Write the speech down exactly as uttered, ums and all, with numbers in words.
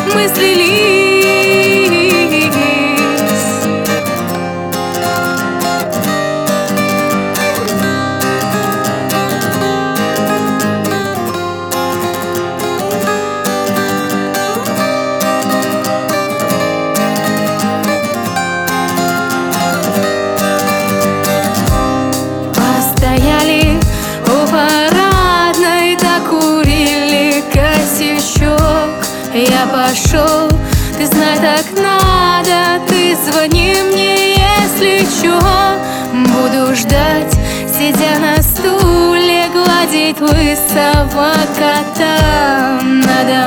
мы слились. Постояли у парадной, докурили косячок. Я пошел, ты знай, так надо. Ты звони мне, если чё. Буду ждать, сидя на стуле, гладить лысого кота. Надо